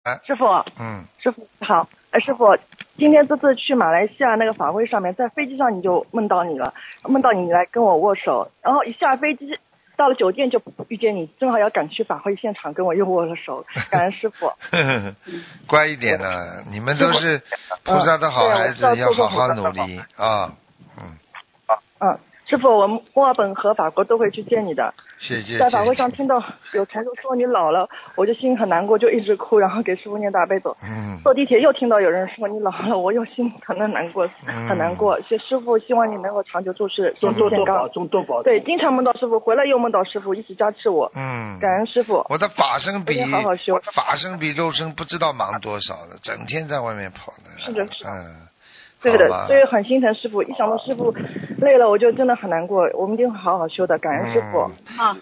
师傅， 嗯， 师傅好，师傅，今天这次去马来西亚那个法会上面，在飞机上你就梦到你了，梦到你来跟我握手，然后一下飞机到了酒店就遇见你，正好要赶去法会现场，跟我又握了手，感恩师傅。 乖一点的，你们都是菩萨的好孩子，要好好努力啊。 师傅，我墨尔本和法国都会去见你的。 谢谢。 在法会上听到有同学说你老了，我就心很难过，就一直哭，然后给师傅念大悲咒。坐地铁又听到有人说你老了，我又心疼的难过，很难过。师傅，希望你能够长久住世，身体健康。多保重。对，经常梦到师傅，回来又梦到师傅，一直加持我。感恩师傅。 我的法身比好好修， 法身比肉身不知道忙多少了，整天在外面跑的。 是的，是的。对的，所以很心疼师傅，一想到师傅累了，我就真的很难过。我们一定会好好修的，感恩师傅。